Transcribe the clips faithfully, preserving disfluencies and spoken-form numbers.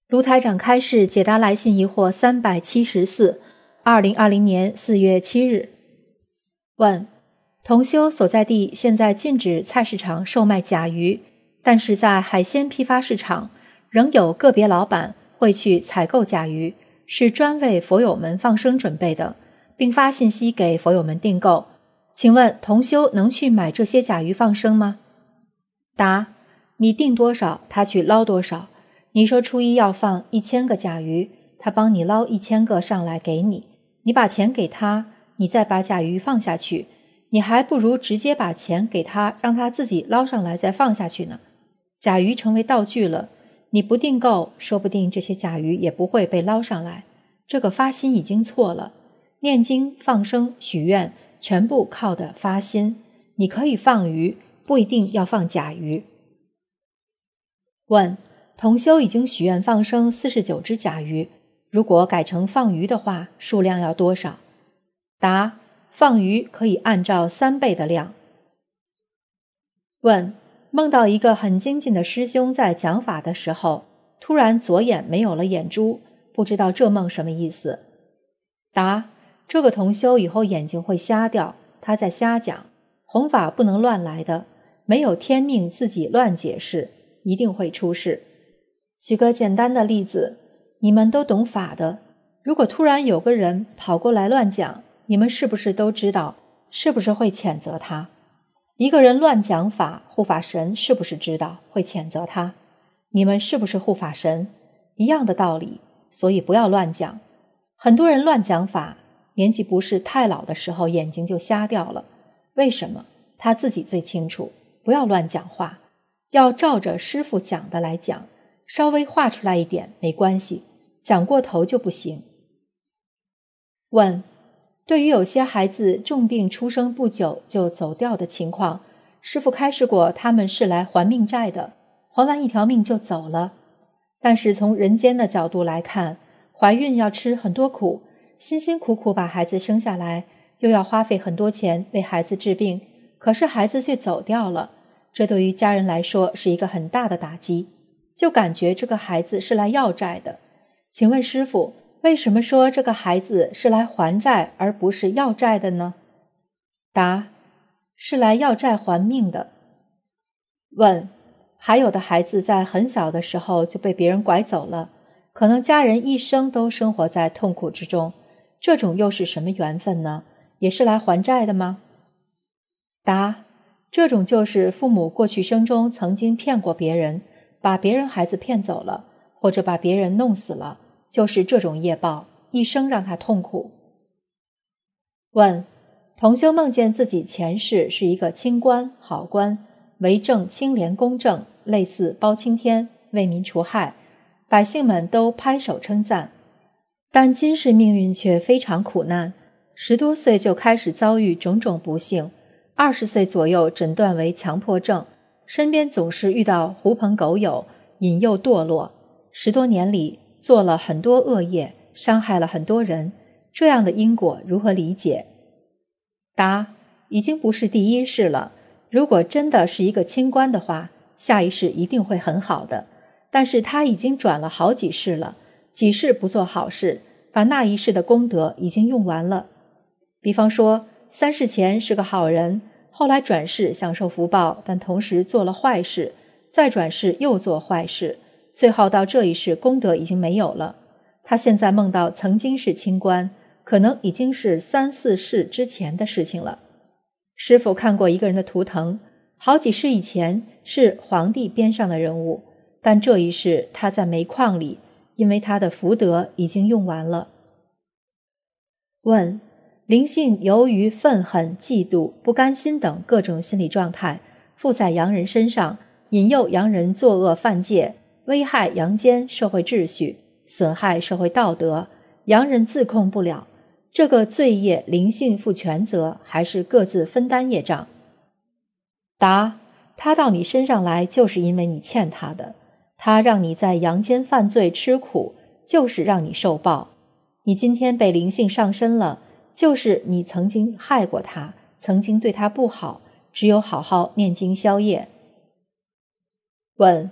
卢台长开示解答来信疑惑三百七十四，二零二零年四月七日。问：同修所在地现在禁止菜市场售卖甲鱼，但是在海鲜批发市场仍有个别老板会去采购甲鱼，是专为佛友们放生准备的，并发信息给佛友们订购。请问同修能去买这些甲鱼放生吗？答：你订多少，他去捞多少。你说初一要放一千个甲鱼，他帮你捞一千个上来给你，你把钱给他，你再把甲鱼放下去，你还不如直接把钱给他，让他自己捞上来再放下去呢。甲鱼成为道具了，你不订购，说不定这些甲鱼也不会被捞上来。这个发心已经错了，念经、放生、许愿全部靠的发心。你可以放鱼，不一定要放甲鱼。问：同修已经许愿放生四十九只甲鱼，如果改成放鱼的话，数量要多少？答：放鱼可以按照三倍的量。问：梦到一个很精进的师兄在讲法的时候，突然左眼没有了眼珠，不知道这梦什么意思？答：这个同修以后眼睛会瞎掉，他在瞎讲，弘法不能乱来的，没有天命自己乱解释，一定会出事。举个简单的例子，你们都懂法的，如果突然有个人跑过来乱讲，你们是不是都知道，是不是会谴责他？一个人乱讲法，护法神是不是知道，会谴责他？你们是不是护法神？一样的道理，所以不要乱讲。很多人乱讲法，年纪不是太老的时候眼睛就瞎掉了，为什么？他自己最清楚。不要乱讲话，要照着师父讲的来讲，稍微画出来一点没关系，讲过头就不行。问：对于有些孩子重病出生不久就走掉的情况，师父开示过他们是来还命债的，还完一条命就走了。但是从人间的角度来看，怀孕要吃很多苦，辛辛苦苦把孩子生下来，又要花费很多钱为孩子治病，可是孩子却走掉了，这对于家人来说是一个很大的打击，就感觉这个孩子是来要债的。请问师父，为什么说这个孩子是来还债而不是要债的呢？答：是来要债还命的。问：还有的孩子在很小的时候就被别人拐走了，可能家人一生都生活在痛苦之中，这种又是什么缘分呢？也是来还债的吗？答：这种就是父母过去生中曾经骗过别人，把别人孩子骗走了，或者把别人弄死了，就是这种业报，一生让他痛苦。问：同修梦见自己前世是一个清官好官，为政清廉公正，类似包青天，为民除害，百姓们都拍手称赞，但今世命运却非常苦难，十多岁就开始遭遇种种不幸，二十岁左右诊断为强迫症，身边总是遇到狐朋狗友，引诱堕落，十多年里做了很多恶业，伤害了很多人，这样的因果如何理解？答：已经不是第一世了，如果真的是一个清官的话，下一世一定会很好的，但是他已经转了好几世了，几世不做好事，把那一世的功德已经用完了。比方说三世前是个好人，后来转世享受福报，但同时做了坏事，再转世又做坏事，最后到这一世功德已经没有了。他现在梦到曾经是清官，可能已经是三四世之前的事情了。师父看过一个人的图腾，好几世以前是皇帝边上的人物，但这一世他在煤矿里，因为他的福德已经用完了。问：灵性由于愤恨、嫉妒、不甘心等各种心理状态附在洋人身上，引诱洋人作恶犯戒，危害阳间社会秩序，损害社会道德，洋人自控不了，这个罪业灵性负全责，还是各自分担业障？答：他到你身上来就是因为你欠他的，他让你在阳间犯罪吃苦，就是让你受报。你今天被灵性上身了，就是你曾经害过他，曾经对他不好，只有好好念经消业。问：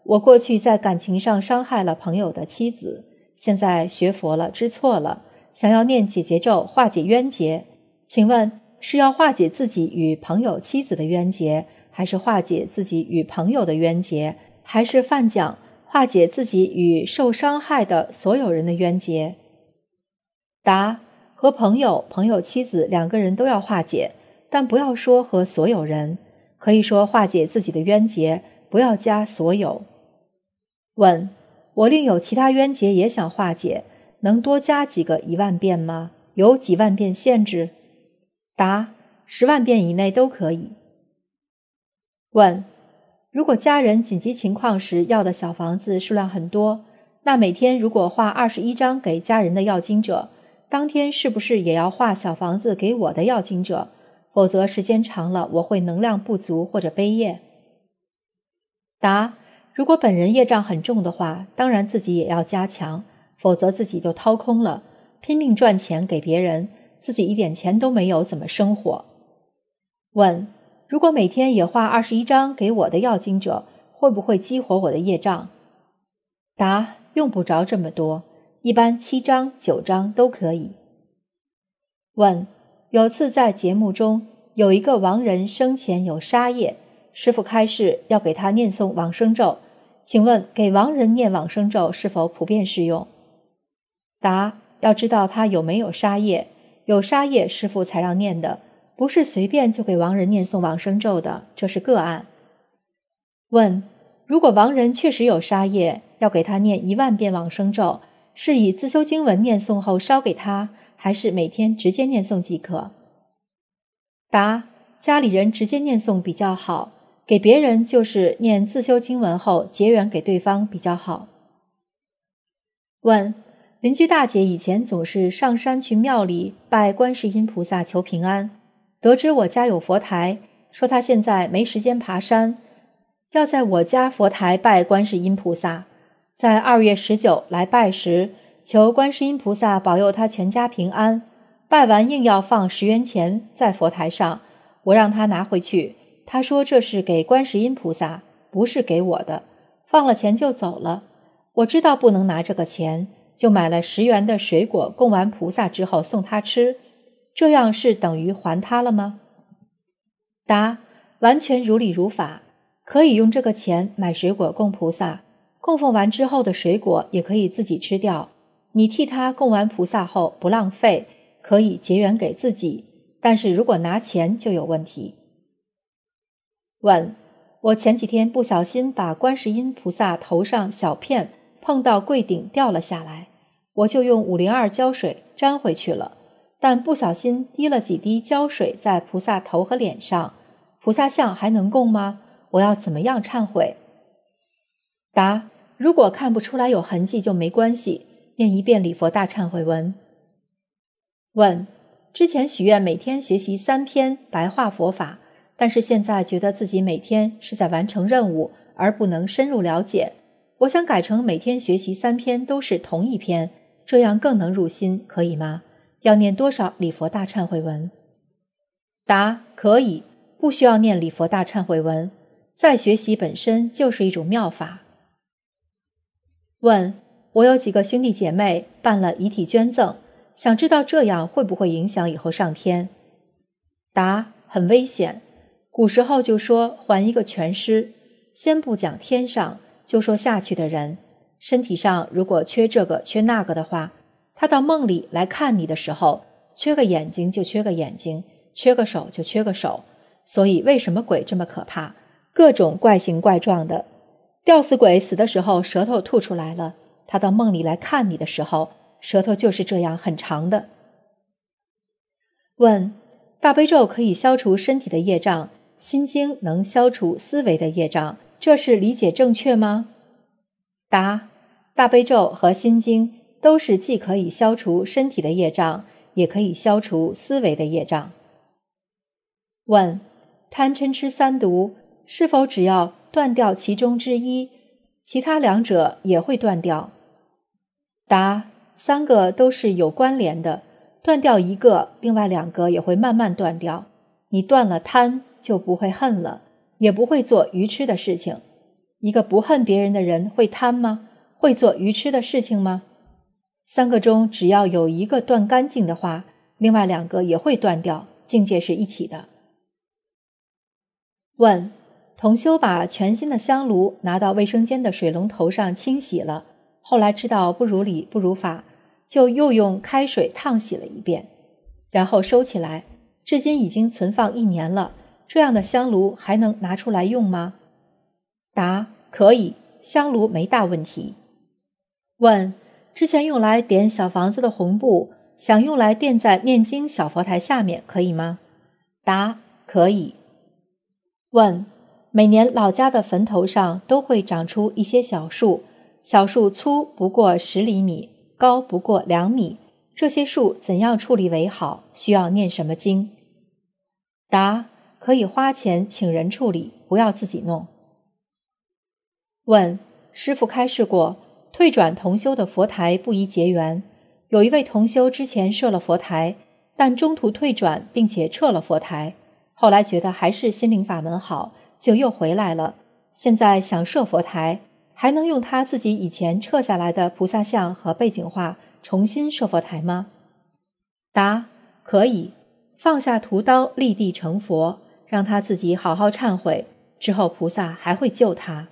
我过去在感情上伤害了朋友的妻子，现在学佛了，知错了，想要念解结咒化解冤结，请问是要化解自己与朋友妻子的冤结，还是化解自己与朋友的冤结，还是泛讲化解自己与受伤害的所有人的冤结？答：和朋友、朋友妻子两个人都要化解，但不要说和所有人，可以说化解自己的冤结，不要加所有。问：我另有其他冤结也想化解，能多加几个一万遍吗？有几万遍限制？答：十万遍以内都可以。问：如果家人紧急情况时要的小房子数量很多，那每天如果画二十一张给家人的要经者，当天是不是也要画小房子给我的要经者？否则时间长了我会能量不足或者悲业。答：如果本人业障很重的话，当然自己也要加强，否则自己就掏空了，拼命赚钱给别人，自己一点钱都没有，怎么生活？问：如果每天也画二十一张给我的要经者，会不会激活我的业障？答：用不着这么多，一般七张九张都可以。问：有次在节目中，有一个亡人生前有杀业，师父开示要给他念诵往生咒，请问给亡人念往生咒是否普遍适用？答：要知道他有没有杀业，有杀业师父才让念的，不是随便就给亡人念诵往生咒的，这是个案。问：如果亡人确实有杀业，要给他念一万遍往生咒，是以自修经文念诵后烧给他，还是每天直接念诵即可？答：家里人直接念诵比较好，给别人就是念自修经文后结缘给对方比较好。问：邻居大姐以前总是上山去庙里拜观世音菩萨求平安，得知我家有佛台，说她现在没时间爬山，要在我家佛台拜观世音菩萨，在二月十九来拜时，求观世音菩萨保佑她全家平安，拜完硬要放十元钱在佛台上，我让她拿回去，她说这是给观世音菩萨，不是给我的，放了钱就走了。我知道不能拿这个钱，就买了十元的水果供完菩萨之后送她吃，这样是等于还她了吗？答：完全如理如法，可以用这个钱买水果供菩萨，供奉完之后的水果也可以自己吃掉，你替他供完菩萨后不浪费，可以结缘给自己，但是如果拿钱就有问题。问：我前几天不小心把观世音菩萨头上小片碰到柜顶掉了下来，我就用五零二胶水粘回去了，但不小心滴了几滴胶水在菩萨头和脸上，菩萨像还能供吗？我要怎么样忏悔？答：如果看不出来有痕迹就没关系，念一遍礼佛大忏悔文。问：之前许愿每天学习三篇白话佛法，但是现在觉得自己每天是在完成任务，而不能深入了解，我想改成每天学习三篇都是同一篇，这样更能入心，可以吗？要念多少礼佛大忏悔文？答：可以，不需要念礼佛大忏悔文，再学习本身就是一种妙法。问：我有几个兄弟姐妹办了遗体捐赠，想知道这样会不会影响以后上天？答：很危险。古时候就说还一个全尸，先不讲天上，就说下去的人，身体上如果缺这个缺那个的话，他到梦里来看你的时候，缺个眼睛就缺个眼睛，缺个手就缺个手。所以为什么鬼这么可怕？各种怪形怪状的，吊死鬼死的时候舌头吐出来了，他到梦里来看你的时候，舌头就是这样很长的。问：大悲咒可以消除身体的业障，心经能消除思维的业障，这是理解正确吗？答：大悲咒和心经都是既可以消除身体的业障，也可以消除思维的业障。问：贪嗔痴三毒是否只要断掉其中之一，其他两者也会断掉？答：三个都是有关联的，断掉一个，另外两个也会慢慢断掉。你断了贪，就不会恨了，也不会做愚痴的事情。 一个不恨别人的人会贪吗？会做愚痴的事情吗？三个中只要有一个断干净的话，另外两个也会断掉，境界是一起的。问：同修把全新的香炉拿到卫生间的水龙头上清洗了，后来知道不如理不如法，就又用开水烫洗了一遍，然后收起来，至今已经存放一年了，这样的香炉还能拿出来用吗？答：可以，香炉没大问题。问：之前用来点小房子的红布，想用来垫在念经小佛台下面，可以吗？答：可以。问：每年老家的坟头上都会长出一些小树，小树粗不过十厘米，高不过两米，这些树怎样处理为好？需要念什么经？答：可以花钱请人处理，不要自己弄。问：师父开示过，退转同修的佛台不宜结缘。有一位同修之前设了佛台，但中途退转并且撤了佛台，后来觉得还是心灵法门好，就又回来了。现在想设佛台，还能用他自己以前撤下来的菩萨像和背景画重新设佛台吗？答：可以，放下屠刀立地成佛，让他自己好好忏悔，之后菩萨还会救他。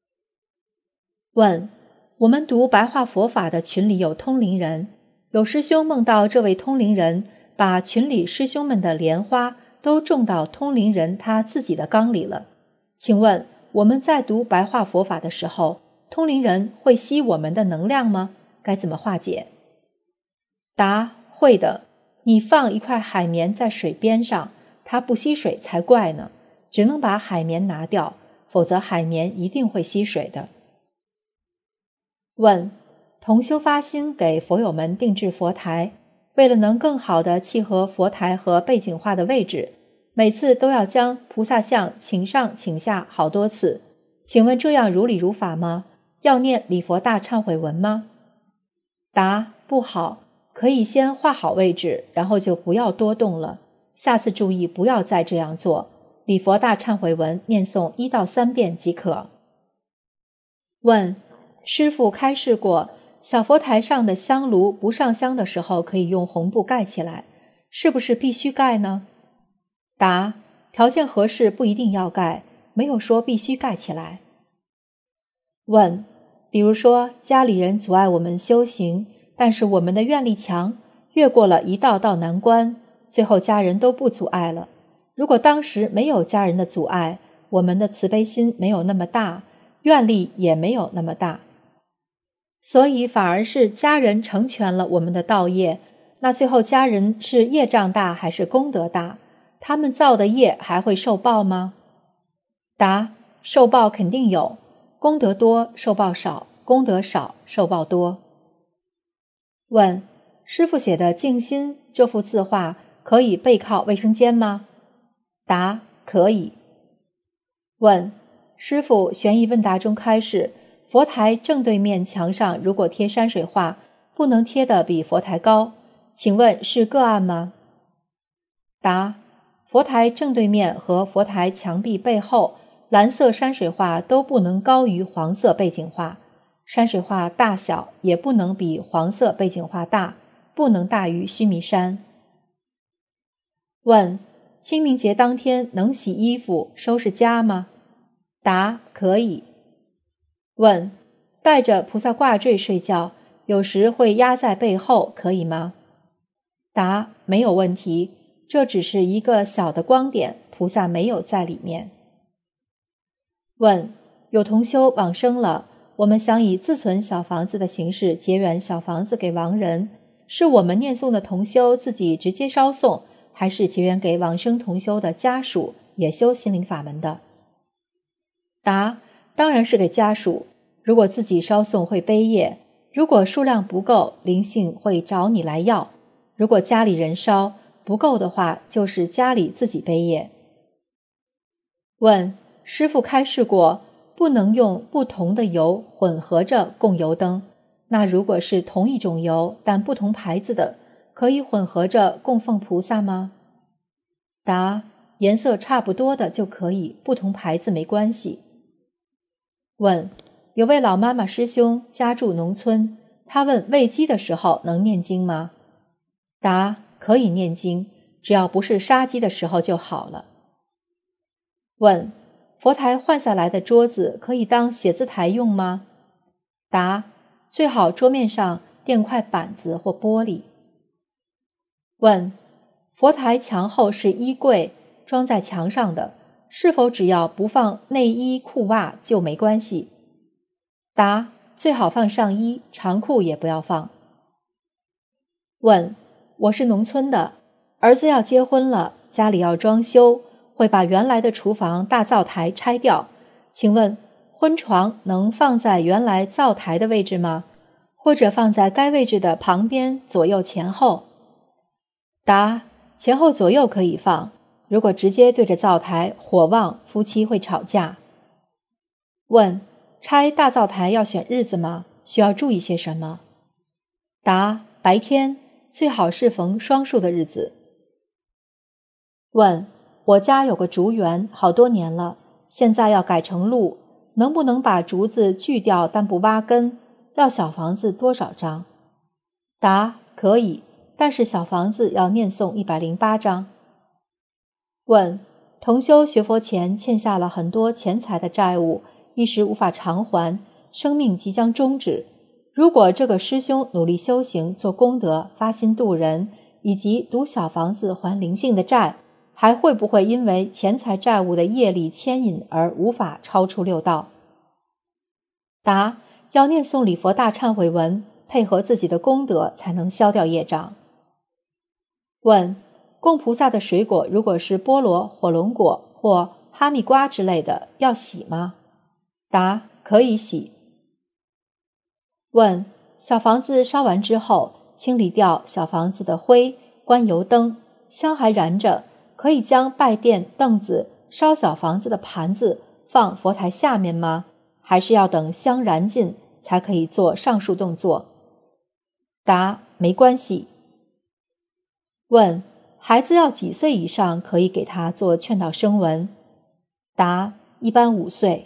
问：我们读白话佛法的群里有通灵人，有师兄梦到这位通灵人把群里师兄们的莲花都种到通灵人他自己的缸里了，请问我们在读白话佛法的时候，通灵人会吸我们的能量吗？该怎么化解？答：会的。你放一块海绵在水边上，它不吸水才怪呢，只能把海绵拿掉，否则海绵一定会吸水的。问：同修发心给佛友们定制佛台，为了能更好地契合佛台和背景画的位置，每次都要将菩萨像请上请下好多次，请问这样如理如法吗？要念礼佛大忏悔文吗？答：不好，可以先画好位置，然后就不要多动了，下次注意不要再这样做，礼佛大忏悔文念诵一到三遍即可。问：师父开示过，小佛台上的香炉不上香的时候可以用红布盖起来，是不是必须盖呢？答：条件合适不一定要盖，没有说必须盖起来。问：比如说家里人阻碍我们修行，但是我们的愿力强，越过了一道道难关，最后家人都不阻碍了。如果当时没有家人的阻碍，我们的慈悲心没有那么大，愿力也没有那么大，所以反而是家人成全了我们的道业。那最后家人是业障大还是功德大？他们造的业还会受报吗？答：受报肯定有，功德多受报少，功德少受报多。问：师父写的静心这幅字画可以背靠卫生间吗？答：可以。问：师父悬疑问答中开示，佛台正对面墙上如果贴山水画，不能贴得比佛台高，请问是个案吗？答：佛台正对面和佛台墙壁背后，蓝色山水画都不能高于黄色背景画，山水画大小也不能比黄色背景画大，不能大于须弥山。问：清明节当天能洗衣服收拾家吗？答：可以。问：带着菩萨挂坠睡觉，有时会压在背后，可以吗？答：没有问题，这只是一个小的光点，菩萨没有在里面。问：有同修往生了，我们想以自存小房子的形式结缘小房子给亡人，是我们念诵的同修自己直接烧送，还是结缘给往生同修的家属也修心灵法门的？答：当然是给家属，如果自己烧送会背业，如果数量不够，灵性会找你来要，如果家里人烧不够的话，就是家里自己背业。问：师父开示过，不能用不同的油混合着供油灯，那如果是同一种油但不同牌子的，可以混合着供奉菩萨吗？答：颜色差不多的就可以，不同牌子没关系。 问：有位老妈妈师兄家住农村，他问喂鸡的时候能念经吗？答：可以念经，只要不是杀鸡的时候就好了。问：佛台换下来的桌子可以当写字台用吗？答：最好桌面上垫块板子或玻璃。问：佛台墙后是衣柜，装在墙上的，是否只要不放内衣裤袜就没关系？答：最好放上衣，长裤也不要放。问：我是农村的，儿子要结婚了，家里要装修，会把原来的厨房大灶台拆掉，请问婚床能放在原来灶台的位置吗？或者放在该位置的旁边，左右前后？答：前后左右可以放，如果直接对着灶台，火旺，夫妻会吵架。问：拆大灶台要选日子吗？需要注意些什么？答：白天，最好是逢双数的日子。问：我家有个竹园，好多年了，现在要改成路，能不能把竹子锯掉但不挖根？要小房子多少张？答：可以，但是小房子要念诵一百零八章。问：同修学佛前欠下了很多钱财的债务，一时无法偿还，生命即将终止。如果这个师兄努力修行，做功德，发心度人，以及读小房子还灵性的债，还会不会因为钱财债务的业力牵引而无法超出六道？答：要念诵礼佛大忏悔文，配合自己的功德才能消掉业障。问：供菩萨的水果如果是菠萝、火龙果或哈密瓜之类的，要洗吗？答：可以洗。问：小房子烧完之后，清理掉小房子的灰，关油灯，香还燃着，可以将拜垫、凳子、烧小房子的盘子放佛台下面吗？还是要等香燃尽才可以做上述动作？答：没关系。问：孩子要几岁以上可以给他做劝导声闻？答：一般五岁。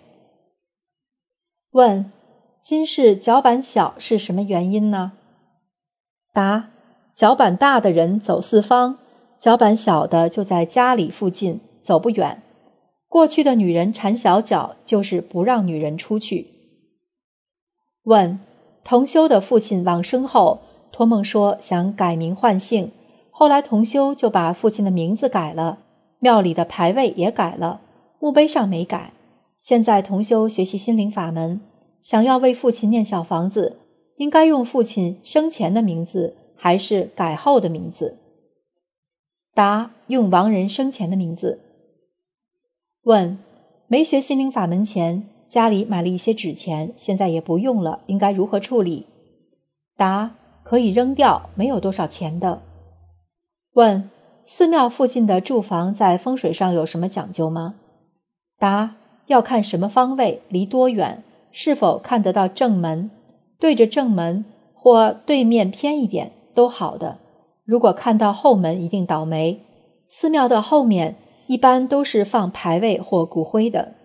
问：今世脚板小是什么原因呢？答：脚板大的人走四方，脚板小的就在家里附近，走不远。过去的女人缠小脚，就是不让女人出去。问：同修的父亲往生后，托梦说想改名换姓，后来同修就把父亲的名字改了，庙里的牌位也改了，墓碑上没改。现在同修学习心灵法门，想要为父亲念小房子，应该用父亲生前的名字还是改后的名字？答：用亡人生前的名字。问：没学心灵法门前，家里买了一些纸钱，现在也不用了，应该如何处理？答：可以扔掉，没有多少钱的。问：寺庙附近的住房在风水上有什么讲究吗？答：要看什么方位，离多远，是否看得到正门，对着正门或对面偏一点都好的。如果看到后门一定倒霉，寺庙的后面一般都是放牌位或骨灰的。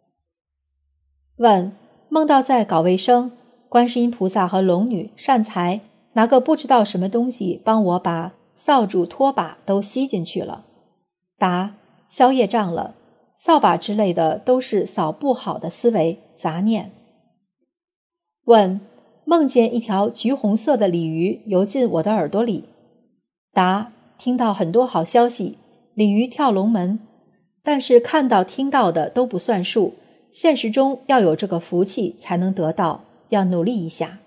问：梦到在搞卫生，观世音菩萨和龙女、善财拿个不知道什么东西帮我把扫帚、拖把都吸进去了。答：消业障了，扫把之类的都是扫不好的思维杂念。问：梦见一条橘红色的鲤鱼游进我的耳朵里。答：听到很多好消息，鲤鱼跳龙门，但是看到听到的都不算数，现实中要有这个福气才能得到，要努力一下。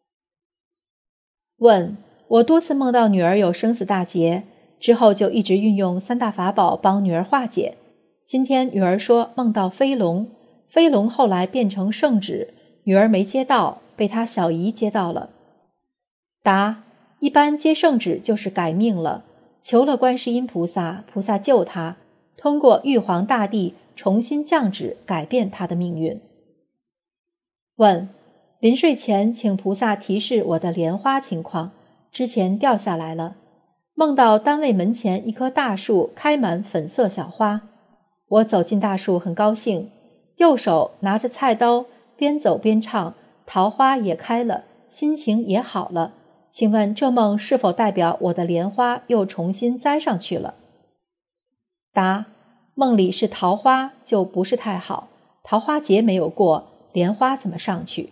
问：我多次梦到女儿有生死大劫，之后就一直运用三大法宝帮女儿化解。今天女儿说梦到飞龙，飞龙后来变成圣旨，女儿没接到，被她小姨接到了。答：一般接圣旨就是改命了，求了观世音菩萨，菩萨救她，通过玉皇大帝重新降旨改变她的命运。问：临睡前请菩萨提示我的莲花情况，之前掉下来了，梦到单位门前一棵大树开满粉色小花，我走进大树很高兴，右手拿着菜刀边走边唱，桃花也开了，心情也好了。请问这梦是否代表我的莲花又重新栽上去了？答：梦里是桃花就不是太好，桃花节没有过，莲花怎么上去？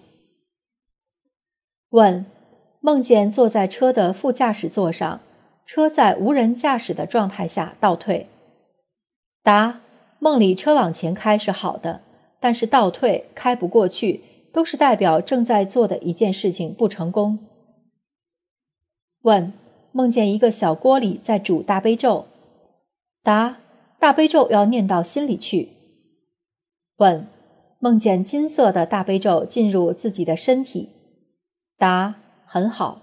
问：梦见坐在车的副驾驶座上，车在无人驾驶的状态下倒退。答：梦里车往前开是好的，但是倒退开不过去，都是代表正在做的一件事情不成功。问：梦见一个小锅里在煮大悲咒。答：大悲咒要念到心里去。问：梦见金色的大悲咒进入自己的身体。答：很好。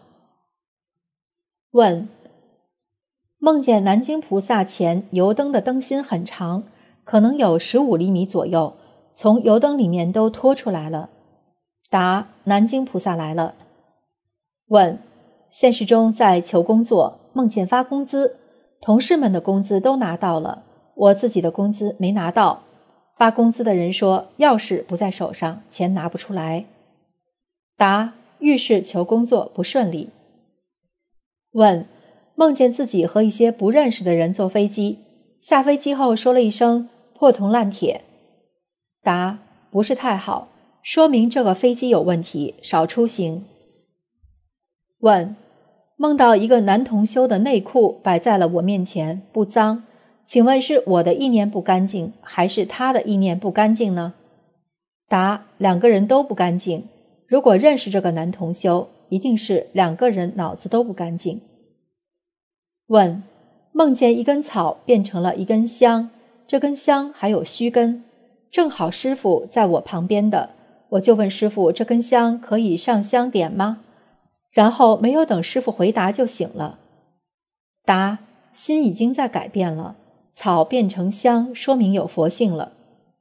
问：梦见南京菩萨前油灯的灯芯很长，可能有十五厘米左右，从油灯里面都拖出来了。答：南京菩萨来了。问：现实中在求工作，梦见发工资，同事们的工资都拿到了，我自己的工资没拿到。发工资的人说钥匙不在手上，钱拿不出来。答：遇事求工作不顺利。问：梦见自己和一些不认识的人坐飞机，下飞机后说了一声破铜烂铁。答：不是太好，说明这个飞机有问题，少出行。问：梦到一个男同修的内裤摆在了我面前，不脏，请问是我的意念不干净，还是他的意念不干净呢？答：两个人都不干净。如果认识这个男同修，一定是两个人脑子都不干净。问：梦见一根草变成了一根香，这根香还有须根，正好师父在我旁边的，我就问师父这根香可以上香点吗？然后没有等师父回答就醒了。答：心已经在改变了，草变成香，说明有佛性了。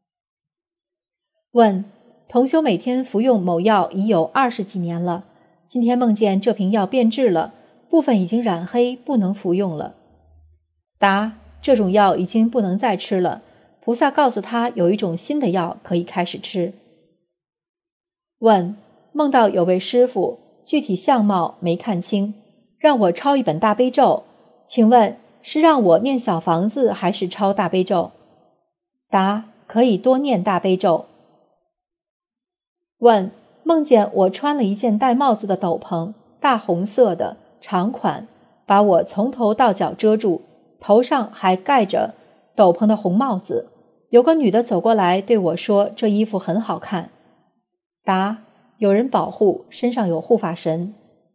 问：同修每天服用某药已有二十几年了，今天梦见这瓶药变质了，部分已经染黑，不能服用了。答：这种药已经不能再吃了，菩萨告诉他有一种新的药可以开始吃。问：梦到有位师父，具体相貌没看清，让我抄一本大悲咒，请问是让我念小房子还是抄大悲咒？答：可以多念大悲咒。问：梦见我穿了一件戴帽子的斗篷，大红色的长款，把我从头到脚遮住，头上还盖着斗篷的红帽子，有个女的走过来对我说这衣服很好看。答：有人保护，身上有护法神。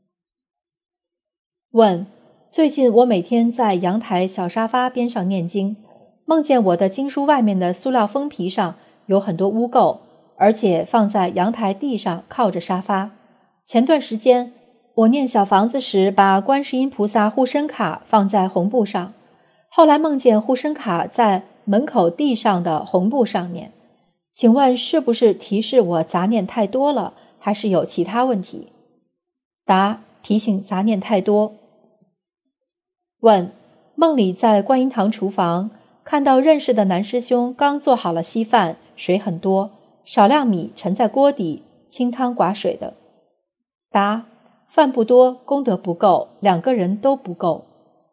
问：最近我每天在阳台小沙发边上念经，梦见我的经书外面的塑料封皮上有很多污垢，而且放在阳台地上靠着沙发。前段时间我念小房子时把观世音菩萨护身卡放在红布上，后来梦见护身卡在门口地上的红布上面，请问是不是提示我杂念太多了，还是有其他问题？答：提醒杂念太多。问：梦里在观音堂厨房看到认识的男师兄刚做好了稀饭，水很多，少量米沉在锅底，清汤寡水的。答：饭不多，功德不够，两个人都不够。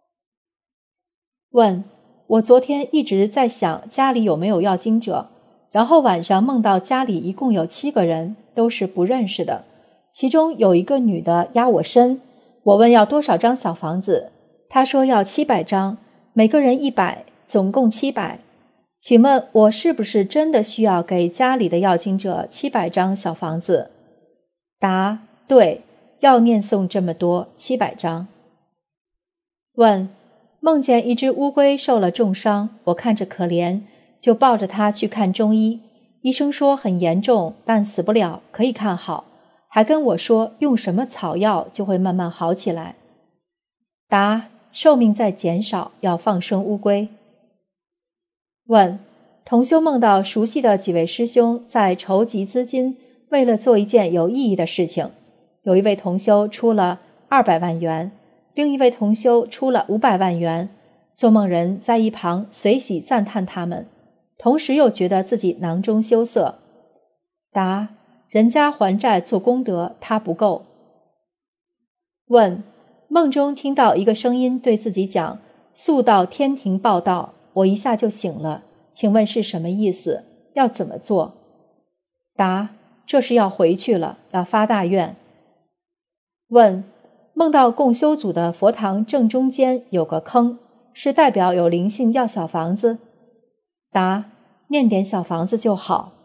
问：我昨天一直在想家里有没有要经者，然后晚上梦到家里一共有七个人，都是不认识的，其中有一个女的压我身，我问要多少张小房子，她说要七百张，每个人一百，总共七百。请问我是不是真的需要给家里的要经者七百张小房子？答：对，要念诵这么多，七百张。问：梦见一只乌龟受了重伤，我看着可怜，就抱着它去看中医，医生说很严重，但死不了，可以看好，还跟我说用什么草药就会慢慢好起来。答：寿命在减少，要放生乌龟。问：同修梦到熟悉的几位师兄在筹集资金，为了做一件有意义的事情，有一位同修出了二百万元，另一位同修出了五百万元，做梦人在一旁随喜赞叹他们，同时又觉得自己囊中羞涩。答： 人家还债做功德，他不够。问：梦中听到一个声音对自己讲，速到天庭报道，我一下就醒了，请问是什么意思？要怎么做？答：这是要回去了，要发大愿。问：梦到共修组的佛堂正中间有个坑，是代表有灵性要小房子？答：念点小房子就好。